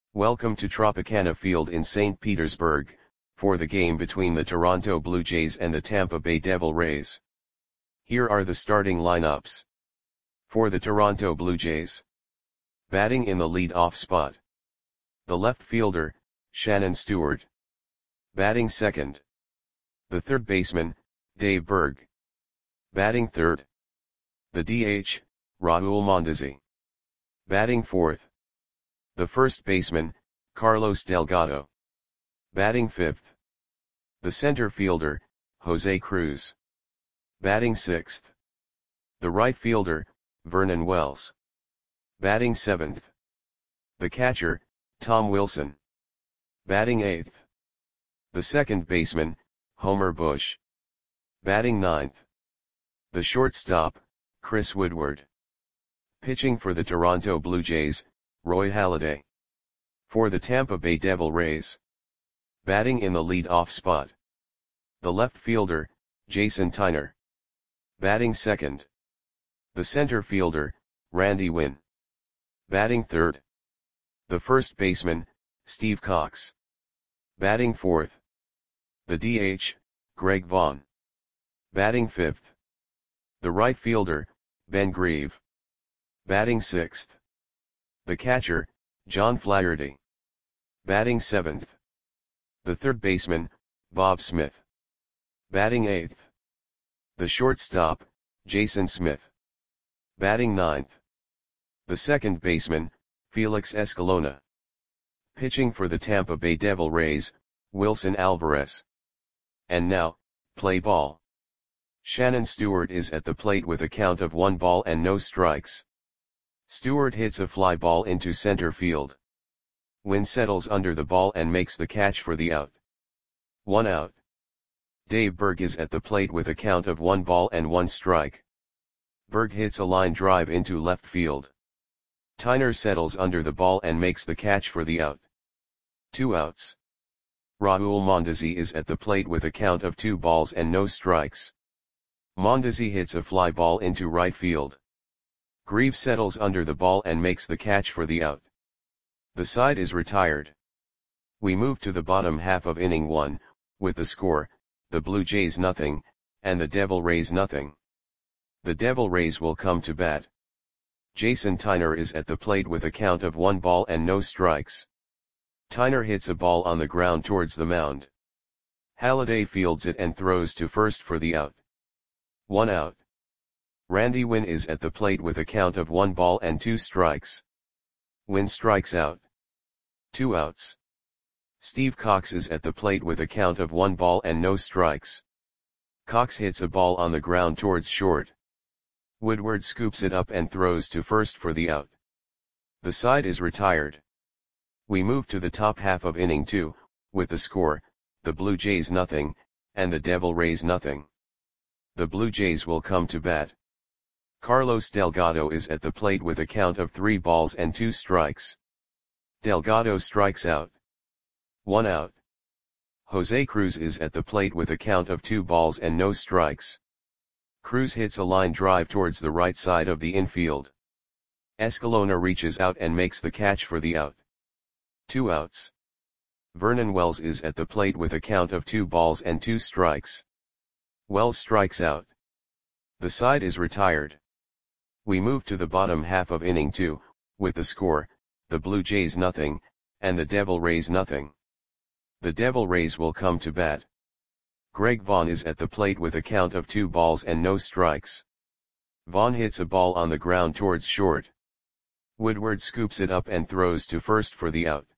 Welcome to Tropicana Field in St. Petersburg, for the game between the Toronto Blue Jays and the Tampa Bay Devil Rays. Here are the starting lineups. For the Toronto Blue Jays. Batting in the lead-off spot. The left fielder, Shannon Stewart. Batting second. The third baseman, Dave Berg. Batting third. The DH, Raul Mondesi. Batting fourth. The first baseman, Carlos Delgado. Batting fifth. The center fielder, Jose Cruz. Batting sixth. The right fielder, Vernon Wells. Batting seventh. The catcher, Tom Wilson. Batting eighth. The second baseman, Homer Bush. Batting ninth. The shortstop, Chris Woodward. Pitching for the Toronto Blue Jays, Roy Halladay. For the Tampa Bay Devil Rays. Batting in the lead-off spot. The left fielder, Jason Tyner. Batting second. The center fielder, Randy Winn. Batting third. The first baseman, Steve Cox. Batting fourth. The DH, Greg Vaughn. Batting fifth. The right fielder, Ben Grieve. Batting sixth. The catcher, John Flaherty. Batting seventh. The third baseman, Bob Smith. Batting eighth. The shortstop, Jason Smith. Batting ninth. The second baseman, Felix Escalona. Pitching for the Tampa Bay Devil Rays, Wilson Alvarez. And now, play ball. Shannon Stewart is at the plate with a count of 1 ball and no strikes. Stewart hits a fly ball into center field. Winn settles under the ball and makes the catch for the out. 1 out. Dave Berg is at the plate with a count of 1 ball and 1 strike. Berg hits a line drive into left field. Tyner settles under the ball and makes the catch for the out. 2 outs. Raul Mondesi is at the plate with a count of 2 balls and no strikes. Mondesi hits a fly ball into right field. Grieve settles under the ball and makes the catch for the out. The side is retired. We move to the bottom half of inning 1, with the score, the Blue Jays nothing, and the Devil Rays nothing. The Devil Rays will come to bat. Jason Tyner is at the plate with a count of 1 ball and no strikes. Tyner hits a ball on the ground towards the mound. Halladay fields it and throws to first for the out. 1 out. Randy Winn is at the plate with a count of 1 ball and 2 strikes. Winn strikes out. 2 outs. Steve Cox is at the plate with a count of 1 ball and no strikes. Cox hits a ball on the ground towards short. Woodward scoops it up and throws to first for the out. The side is retired. We move to the top half of inning 2, with the score, the Blue Jays nothing, and the Devil Rays nothing. The Blue Jays will come to bat. Carlos Delgado is at the plate with a count of 3 balls and 2 strikes. Delgado strikes out. 1 out. Jose Cruz is at the plate with a count of 2 balls and no strikes. Cruz hits a line drive towards the right side of the infield. Escalona reaches out and makes the catch for the out. 2 outs. Vernon Wells is at the plate with a count of 2 balls and 2 strikes. Wells strikes out. The side is retired. We move to the bottom half of inning 2, with the score, the Blue Jays nothing, and the Devil Rays nothing. The Devil Rays will come to bat. Greg Vaughn is at the plate with a count of 2 balls and no strikes. Vaughn hits a ball on the ground towards short. Woodward scoops it up and throws to first for the out.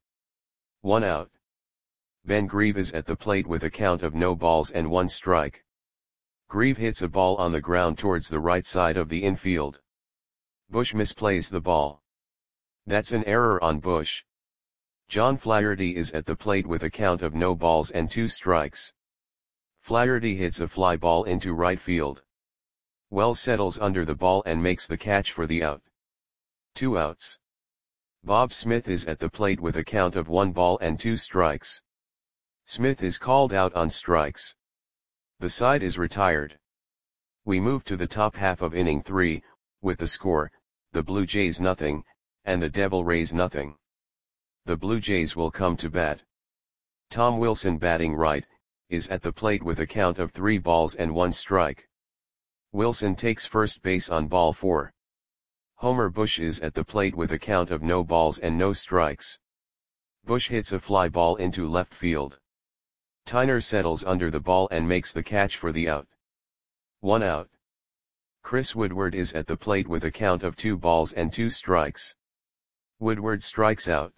1 out. Ben Grieve is at the plate with a count of no balls and 1 strike. Grieve hits a ball on the ground towards the right side of the infield. Bush misplays the ball. That's an error on Bush. John Flaherty is at the plate with a count of no balls and 2 strikes. Flaherty hits a fly ball into right field. Wells settles under the ball and makes the catch for the out. 2 outs. Bob Smith is at the plate with a count of 1 ball and 2 strikes. Smith is called out on strikes. The side is retired. We move to the top half of inning 3, with the score, the Blue Jays nothing, and the Devil Rays nothing. The Blue Jays will come to bat. Tom Wilson, batting right, is at the plate with a count of 3 balls and 1 strike. Wilson takes first base on ball 4. Homer Bush is at the plate with a count of no balls and no strikes. Bush hits a fly ball into left field. Tyner settles under the ball and makes the catch for the out. 1 out. Chris Woodward is at the plate with a count of 2 balls and 2 strikes. Woodward strikes out.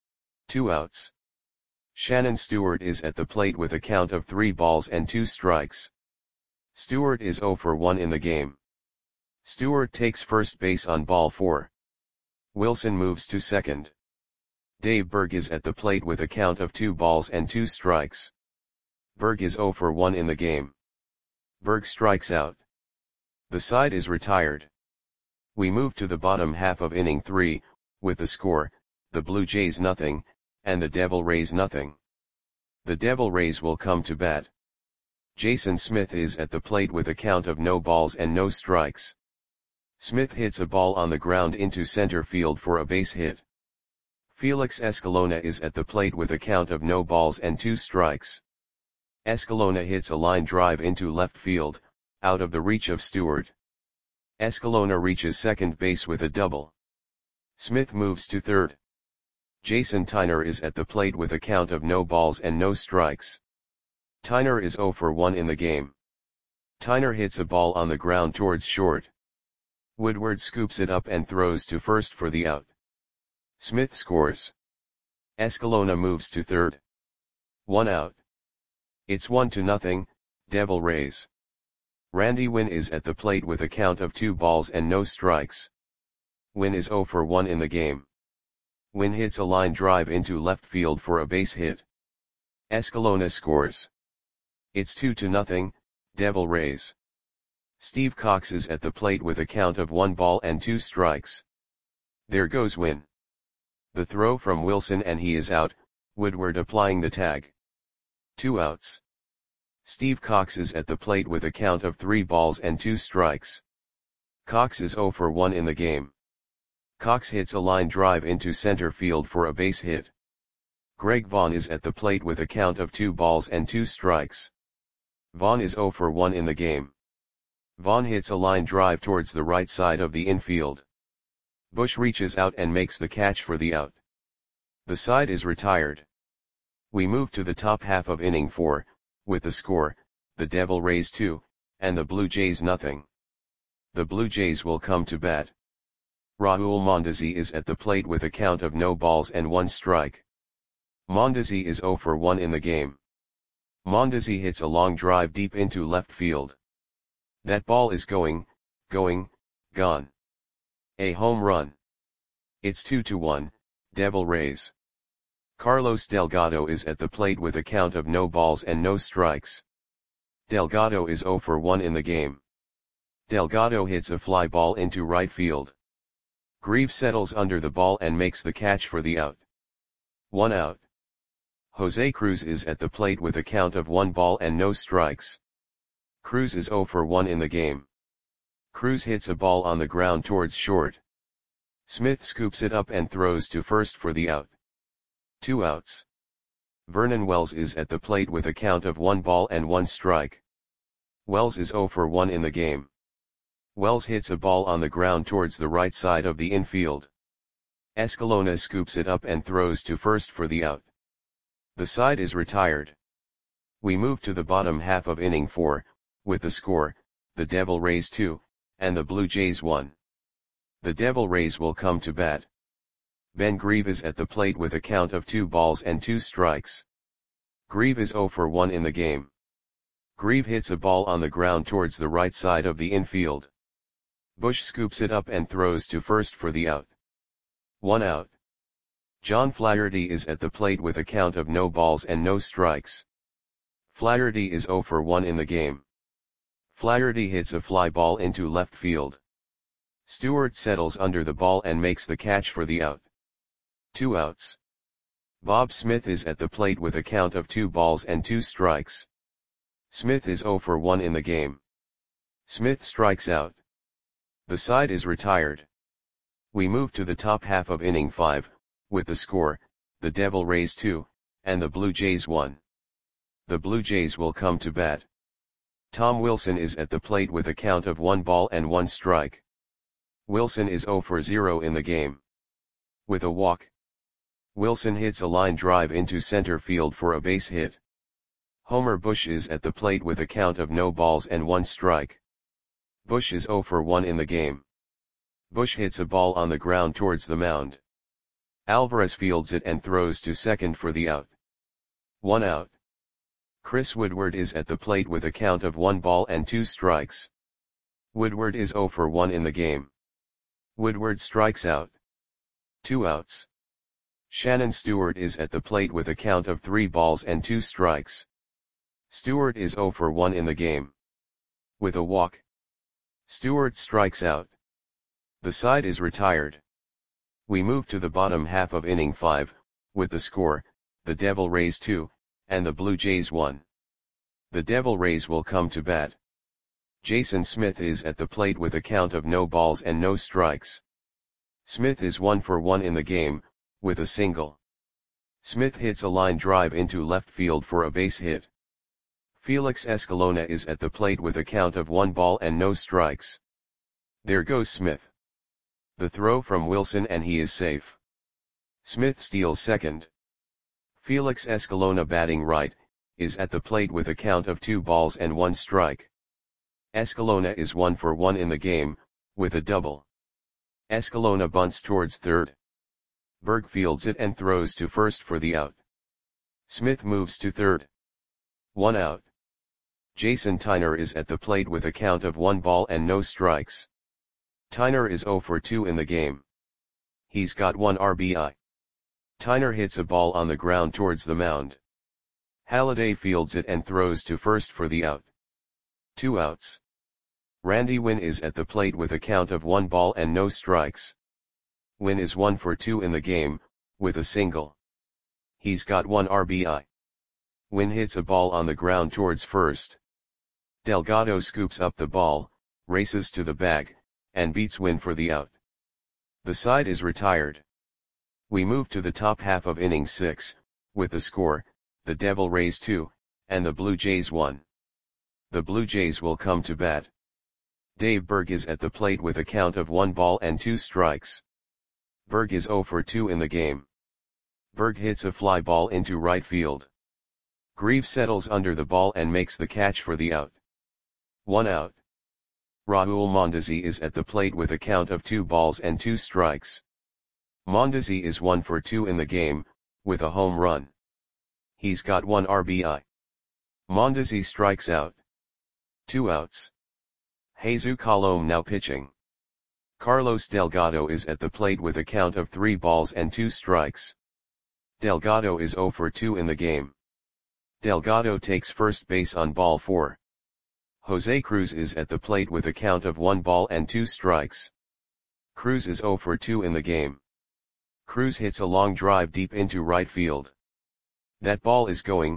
2 outs. Shannon Stewart is at the plate with a count of 3 balls and 2 strikes. Stewart is 0 for 1 in the game. Stewart takes first base on ball 4. Wilson moves to second. Dave Berg is at the plate with a count of 2 balls and 2 strikes. Berg is 0 for 1 in the game. Berg strikes out. The side is retired. We move to the bottom half of inning 3, with the score, the Blue Jays nothing, and the Devil Rays nothing. The Devil Rays will come to bat. Jason Smith is at the plate with a count of no balls and no strikes. Smith hits a ball on the ground into center field for a base hit. Felix Escalona is at the plate with a count of no balls and 2 strikes. Escalona hits a line drive into left field, out of the reach of Stewart. Escalona reaches second base with a double. Smith moves to third. Jason Tyner is at the plate with a count of no balls and no strikes. Tyner is 0 for 1 in the game. Tyner hits a ball on the ground towards short. Woodward scoops it up and throws to first for the out. Smith scores. Escalona moves to third. 1 out. It's 1-0, Devil Rays. Randy Winn is at the plate with a count of 2 balls and no strikes. Winn is 0 for 1 in the game. Winn hits a line drive into left field for a base hit. Escalona scores. It's 2-0, Devil Rays. Steve Cox is at the plate with a count of 1 ball and 2 strikes. There goes Winn. The throw from Wilson and he is out, Woodward applying the tag. 2 outs. Steve Cox is at the plate with a count of 3 balls and 2 strikes. Cox is 0 for 1 in the game. Cox hits a line drive into center field for a base hit. Greg Vaughn is at the plate with a count of 2 balls and 2 strikes. Vaughn is 0 for 1 in the game. Vaughn hits a line drive towards the right side of the infield. Bush reaches out and makes the catch for the out. The side is retired. We move to the top half of inning 4, with the score, the Devil Rays 2, and the Blue Jays nothing. The Blue Jays will come to bat. Raul Mondesi is at the plate with a count of no balls and 1 strike. Mondesi is 0 for 1 in the game. Mondesi hits a long drive deep into left field. That ball is gone. A home run. It's 2-1, Devil Rays. Carlos Delgado is at the plate with a count of no balls and no strikes. Delgado is 0 for 1 in the game. Delgado hits a fly ball into right field. Greaves settles under the ball and makes the catch for the out. 1 out. Jose Cruz is at the plate with a count of 1 ball and no strikes. Cruz is 0 for 1 in the game. Cruz hits a ball on the ground towards short. Smith scoops it up and throws to first for the out. 2 outs. Vernon Wells is at the plate with a count of 1 ball and 1 strike. Wells is 0 for 1 in the game. Wells hits a ball on the ground towards the right side of the infield. Escalona scoops it up and throws to first for the out. The side is retired. We move to the bottom half of inning 4, with the score, the Devil Rays 2, and the Blue Jays 1. The Devil Rays will come to bat. Ben Grieve is at the plate with a count of 2 balls and 2 strikes. Grieve is 0 for 1 in the game. Grieve hits a ball on the ground towards the right side of the infield. Bush scoops it up and throws to first for the out. 1 out. John Flaherty is at the plate with a count of no balls and no strikes. Flaherty is 0 for 1 in the game. Flaherty hits a fly ball into left field. Stewart settles under the ball and makes the catch for the out. 2 outs. Bob Smith is at the plate with a count of 2 balls and 2 strikes. Smith is 0 for 1 in the game. Smith strikes out. The side is retired. We move to the top half of inning 5, with the score, the Devil Rays 2, and the Blue Jays 1. The Blue Jays will come to bat. Tom Wilson is at the plate with a count of 1 ball and 1 strike. Wilson is 0 for 0 in the game. With a walk, Wilson hits a line drive into center field for a base hit. Homer Bush is at the plate with a count of no balls and 1 strike. Bush is 0 for 1 in the game. Bush hits a ball on the ground towards the mound. Alvarez fields it and throws to second for the out. 1 out. Chris Woodward is at the plate with a count of 1 ball and 2 strikes. Woodward is 0 for 1 in the game. Woodward strikes out. 2 outs. Shannon Stewart is at the plate with a count of 3 balls and 2 strikes. Stewart is 0 for 1 in the game. With a walk, Stewart strikes out. The side is retired. We move to the bottom half of inning 5, with the score, the Devil Rays 2, and the Blue Jays 1. The Devil Rays will come to bat. Jason Smith is at the plate with a count of no balls and no strikes. Smith is 1 for 1 in the game, with a single. Smith hits a line drive into left field for a base hit. Felix Escalona is at the plate with a count of 1 ball and no strikes. There goes Smith. The throw from Wilson and he is safe. Smith steals second. Felix Escalona, batting right, is at the plate with a count of 2 balls and 1 strike. Escalona is 1 for 1 in the game, with a double. Escalona bunts towards third. Berg fields it and throws to first for the out. Smith moves to third. 1 out. Jason Tyner is at the plate with a count of 1 ball and no strikes. Tyner is 0 for 2 in the game. He's got 1 RBI. Tyner hits a ball on the ground towards the mound. Halladay fields it and throws to first for the out. 2 outs. Randy Winn is at the plate with a count of 1 ball and no strikes. Winn is 1 for 2 in the game, with a single. He's got 1 RBI. Winn hits a ball on the ground towards first. Delgado scoops up the ball, races to the bag, and beats Winn for the out. The side is retired. We move to the top half of inning 6, with the score, the Devil Rays 2, and the Blue Jays 1. The Blue Jays will come to bat. Dave Berg is at the plate with a count of 1 ball and 2 strikes. Berg is 0 for 2 in the game. Berg hits a fly ball into right field. Grieve settles under the ball and makes the catch for the out. 1 out. Raul Mondesi is at the plate with a count of 2 balls and 2 strikes. Mondesi is 1 for 2 in the game, with a home run. He's got 1 RBI. Mondesi strikes out. 2 outs. Jesus Colom now pitching. Carlos Delgado is at the plate with a count of 3 balls and 2 strikes. Delgado is 0 for 2 in the game. Delgado takes first base on ball 4. Jose Cruz is at the plate with a count of 1 ball and 2 strikes. Cruz is 0 for 2 in the game. Cruz hits a long drive deep into right field. That ball is gone.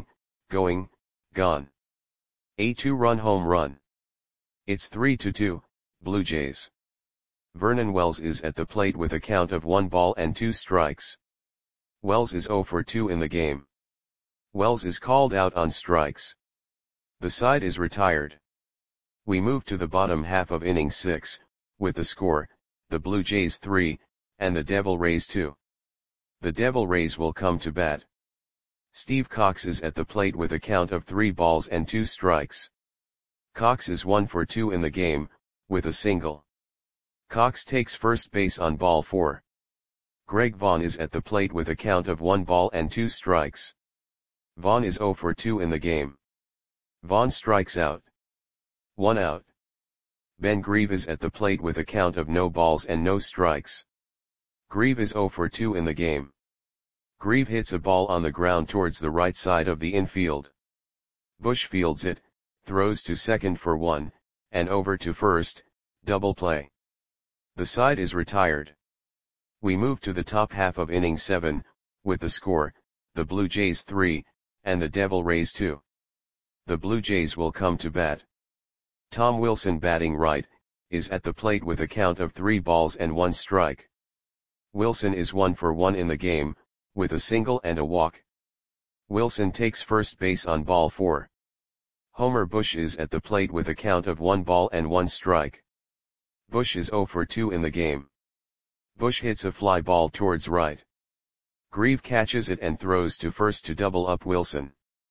A 2-run home run. It's 3-2, Blue Jays. Vernon Wells is at the plate with a count of 1 ball and 2 strikes. Wells is 0 for 2 in the game. Wells is called out on strikes. The side is retired. We move to the bottom half of inning 6, with the score, the Blue Jays 3, and the Devil Rays 2. The Devil Rays will come to bat. Steve Cox is at the plate with a count of 3 balls and 2 strikes. Cox is 1 for 2 in the game, with a single. Cox takes first base on ball 4. Greg Vaughn is at the plate with a count of 1 ball and 2 strikes. Vaughn is 0 for 2 in the game. Vaughn strikes out. 1 out. Ben Grieve is at the plate with a count of no balls and no strikes. Grieve is 0 for 2 in the game. Grieve hits a ball on the ground towards the right side of the infield. Bush fields it, throws to second for 1, and over to first, double play. The side is retired. We move to the top half of inning 7, with the score, the Blue Jays 3, and the Devil Rays 2. The Blue Jays will come to bat. Tom Wilson, batting right, is at the plate with a count of 3 balls and 1 strike. Wilson is 1 for 1 in the game, with a single and a walk. Wilson takes first base on ball 4. Homer Bush is at the plate with a count of 1 ball and 1 strike. Bush is 0 for 2 in the game. Bush hits a fly ball towards right. Grieve catches it and throws to first to double up Wilson.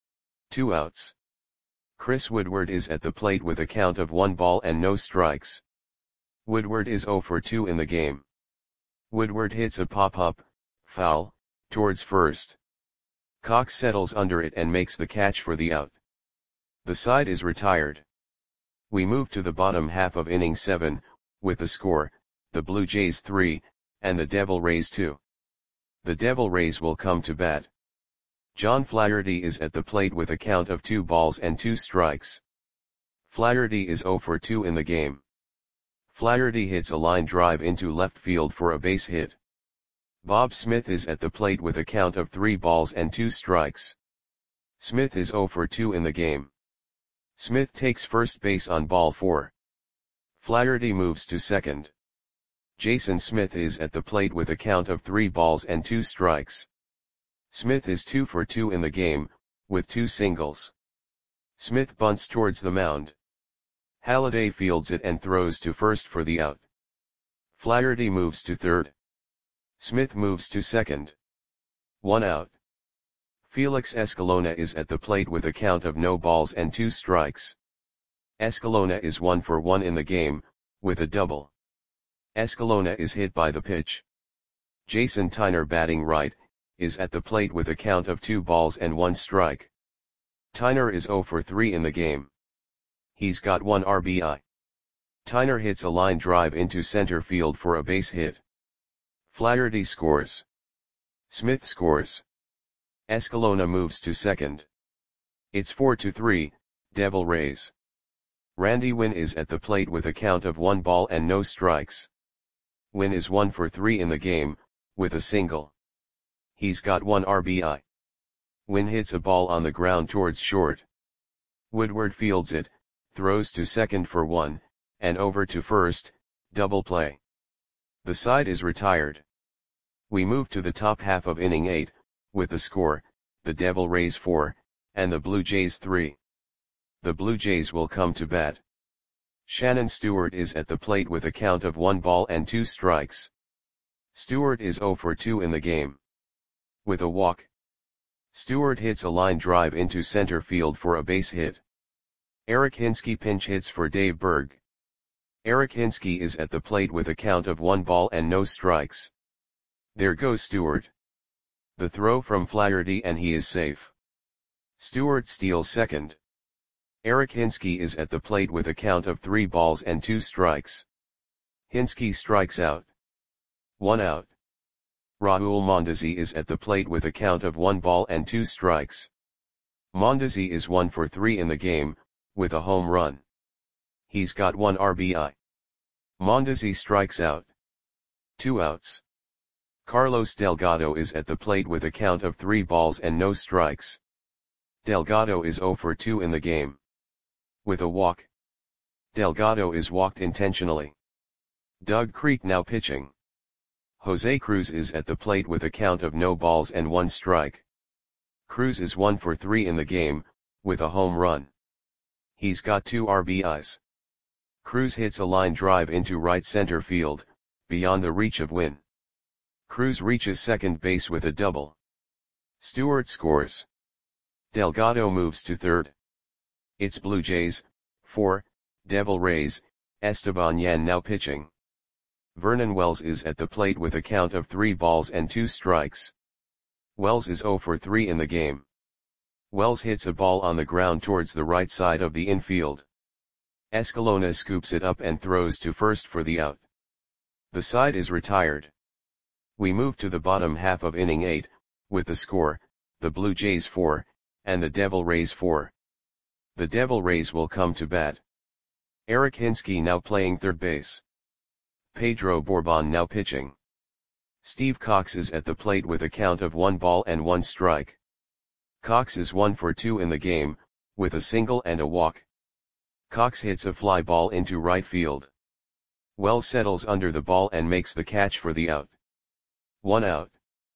2 outs. Chris Woodward is at the plate with a count of 1 ball and no strikes. Woodward is 0 for 2 in the game. Woodward hits a pop-up, foul, towards first. Cox settles under it and makes the catch for the out. The side is retired. We move to the bottom half of inning 7, with the score, the Blue Jays 3, and the Devil Rays 2. The Devil Rays will come to bat. John Flaherty is at the plate with a count of 2 balls and 2 strikes. Flaherty is 0 for 2 in the game. Flaherty hits a line drive into left field for a base hit. Bob Smith is at the plate with a count of 3 balls and 2 strikes. Smith is 0 for 2 in the game. Smith takes first base on ball 4. Flaherty moves to second. Jason Smith is at the plate with a count of 3 balls and 2 strikes. Smith is 2 for 2 in the game, with 2 singles. Smith bunts towards the mound. Halladay fields it and throws to first for the out. Flaherty moves to third. Smith moves to second. 1 out. Felix Escalona is at the plate with a count of no balls and 2 strikes. Escalona is 1 for 1 in the game, with a double. Escalona is hit by the pitch. Jason Tyner, batting right, is at the plate with a count of 2 balls and 1 strike. Tyner is 0 for 3 in the game. He's got 1 RBI. Tyner hits a line drive into center field for a base hit. Flaherty scores. Smith scores. Escalona moves to second. It's 4-3, Devil Rays. Randy Winn is at the plate with a count of 1 ball and no strikes. Winn is 1 for 3 in the game, with a single. He's got 1 RBI. Winn hits a ball on the ground towards short. Woodward fields it, throws to second for 1, and over to first, double play. The side is retired. We move to the top half of inning 8, with the score, the Devil Rays 4, and the Blue Jays 3. The Blue Jays will come to bat. Shannon Stewart is at the plate with a count of 1 ball and 2 strikes. Stewart is 0 for 2 in the game. With a walk. Stewart hits a line drive into center field for a base hit. Eric Hinske pinch hits for Dave Berg. Eric Hinske is at the plate with a count of 1 ball and no strikes. There goes Stewart. The throw from Flaherty and he is safe. Stewart steals second. Eric Hinske is at the plate with a count of 3 balls and 2 strikes. Hinske strikes out. 1 out. Raul Mondesi is at the plate with a count of 1 ball and 2 strikes. Mondesi is 1 for 3 in the game, with a home run. He's got 1 RBI. Mondesi strikes out. 2 outs. Carlos Delgado is at the plate with a count of 3 balls and no strikes. Delgado is 0 for 2 in the game. With a walk. Delgado is walked intentionally. Doug Creek now pitching. Jose Cruz is at the plate with a count of no balls and 1 strike. Cruz is 1 for 3 in the game, with a home run. He's got 2 RBIs. Cruz hits a line drive into right center field, beyond the reach of Winn. Cruz reaches second base with a double. Stewart scores. Delgado moves to third. It's Blue Jays, 4, Devil Rays, Esteban Yan now pitching. Vernon Wells is at the plate with a count of 3 balls and 2 strikes. Wells is 0 for 3 in the game. Wells hits a ball on the ground towards the right side of the infield. Escalona scoops it up and throws to first for the out. The side is retired. We move to the bottom half of inning 8, with the score, the Blue Jays 4, and the Devil Rays 4. The Devil Rays will come to bat. Eric Hinske now playing third base. Pedro Bourbon now pitching. Steve Cox is at the plate with a count of 1 ball and 1 strike. Cox is 1 for 2 in the game, with a single and a walk. Cox hits a fly ball into right field. Wells settles under the ball and makes the catch for the out. 1 out.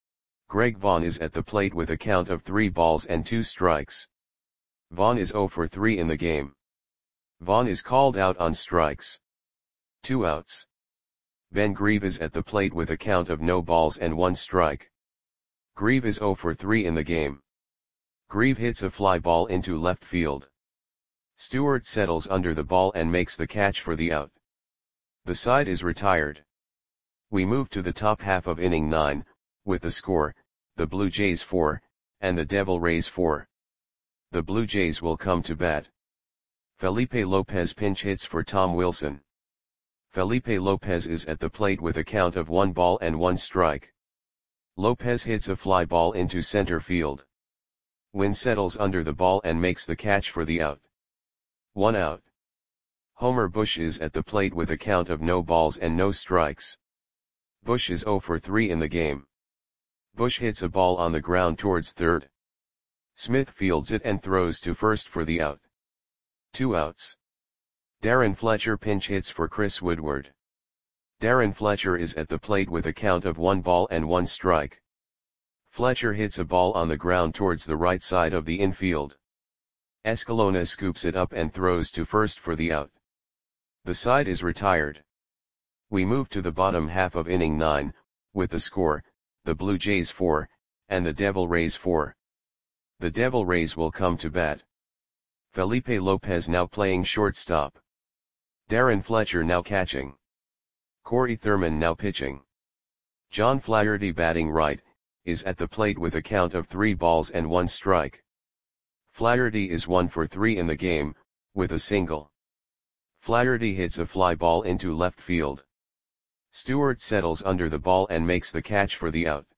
Greg Vaughn is at the plate with a count of 3 balls and 2 strikes. Vaughn is 0 for 3 in the game. Vaughn is called out on strikes. 2 outs. Ben Grieve is at the plate with a count of no balls and 1 strike. Grieve is 0 for 3 in the game. Grieve hits a fly ball into left field. Stewart settles under the ball and makes the catch for the out. The side is retired. We move to the top half of inning 9, with the score, the Blue Jays 4, and the Devil Rays 4. The Blue Jays will come to bat. Felipe Lopez pinch hits for Tom Wilson. Felipe Lopez is at the plate with a count of 1 ball and 1 strike. Lopez hits a fly ball into center field. Wynn settles under the ball and makes the catch for the out. 1 out. Homer Bush is at the plate with a count of no balls and no strikes. Bush is 0 for 3 in the game. Bush hits a ball on the ground towards third. Smith fields it and throws to first for the out. 2 outs. Darren Fletcher pinch hits for Chris Woodward. Darren Fletcher is at the plate with a count of 1 ball and 1 strike. Fletcher hits a ball on the ground towards the right side of the infield. Escalona scoops it up and throws to first for the out. The side is retired. We move to the bottom half of inning 9, with the score, the Blue Jays 4, and the Devil Rays 4. The Devil Rays will come to bat. Felipe Lopez now playing shortstop. Darren Fletcher now catching. Corey Thurman now pitching. John Flaherty batting right, is at the plate with a count of 3 balls and 1 strike. Flaherty is 1 for 3 in the game, with a single. Flaherty hits a fly ball into left field. Stewart settles under the ball and makes the catch for the out.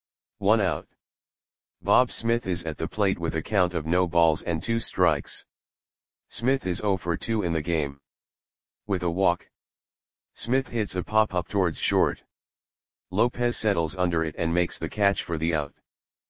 1 out. Bob Smith is at the plate with a count of no balls and 2 strikes. Smith is 0 for 2 in the game. With a walk. Smith hits a pop-up towards short. Lopez settles under it and makes the catch for the out.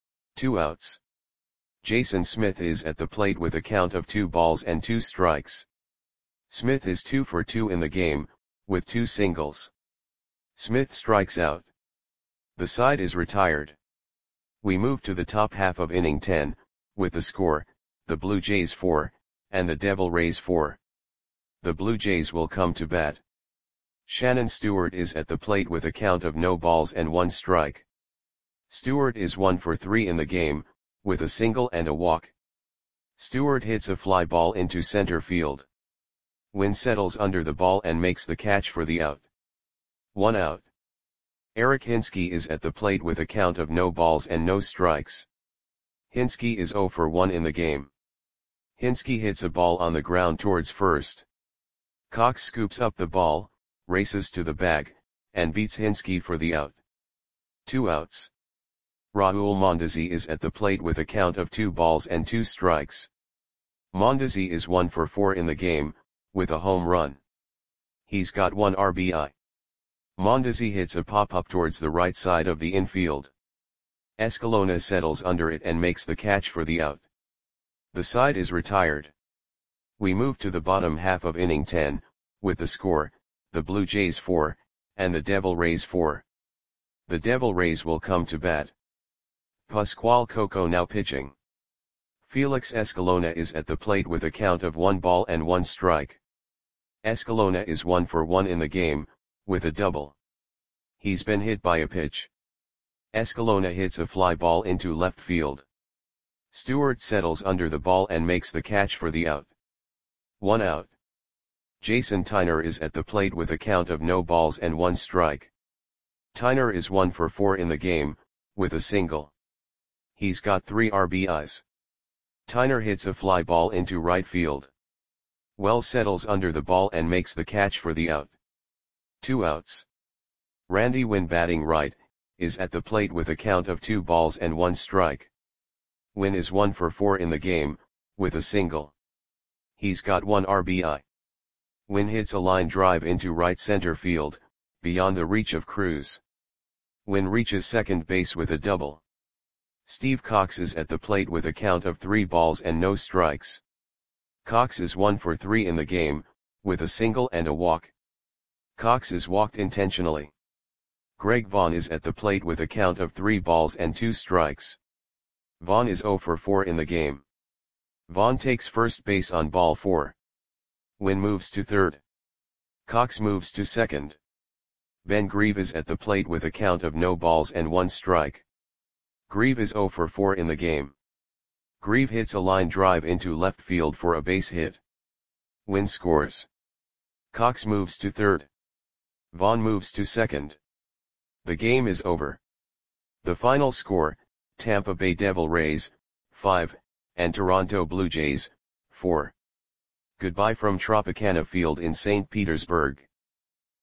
2 outs. Jason Smith is at the plate with a count of 2 balls and 2 strikes. Smith is 2 for 2 in the game, with 2 singles. Smith strikes out. The side is retired. We move to the top half of inning 10, with the score, the Blue Jays 4, and the Devil Rays 4. The Blue Jays will come to bat. Shannon Stewart is at the plate with a count of no balls and 1 strike. Stewart is 1 for 3 in the game, with a single and a walk. Stewart hits a fly ball into center field. Wynn settles under the ball and makes the catch for the out. 1 out. Eric Hinske is at the plate with a count of no balls and no strikes. Hinske is 0 for 1 in the game. Hinske hits a ball on the ground towards first. Cox scoops up the ball, races to the bag, and beats Hinske for the out. 2 outs. Raul Mondesi is at the plate with a count of 2 balls and 2 strikes. Mondesi is 1 for 4 in the game, with a home run. He's got 1 RBI. Mondesi hits a pop-up towards the right side of the infield. Escalona settles under it and makes the catch for the out. The side is retired. We move to the bottom half of inning 10, with the score, the Blue Jays 4, and the Devil Rays 4. The Devil Rays will come to bat. Pascual Coco now pitching. Felix Escalona is at the plate with a count of 1 ball and 1 strike. Escalona is 1 for 1 in the game, with a double. He's been hit by a pitch. Escalona hits a fly ball into left field. Stewart settles under the ball and makes the catch for the out. 1 out. Jason Tyner is at the plate with a count of no balls and 1 strike. Tyner is 1 for 4 in the game, with a single. He's got 3 RBIs. Tyner hits a fly ball into right field. Wells settles under the ball and makes the catch for the out. 2 outs. Randy Wynn batting right, is at the plate with a count of 2 balls and 1 strike. Wynn is 1 for 4 in the game, with a single. He's got 1 RBI. Wynn hits a line drive into right center field, beyond the reach of Cruz. Wynn reaches second base with a double. Steve Cox is at the plate with a count of 3 balls and no strikes. Cox is 1 for 3 in the game, with a single and a walk. Cox is walked intentionally. Greg Vaughn is at the plate with a count of 3 balls and 2 strikes. Vaughn is 0 for 4 in the game. Vaughn takes first base on ball 4. Wynn moves to third. Cox moves to second. Ben Grieve is at the plate with a count of no balls and 1 strike. Grieve is 0 for 4 in the game. Grieve hits a line drive into left field for a base hit. Wynn scores. Cox moves to third. Vaughn moves to second. The game is over. The final score, Tampa Bay Devil Rays, 5, and Toronto Blue Jays, 4. Goodbye from Tropicana Field in St. Petersburg.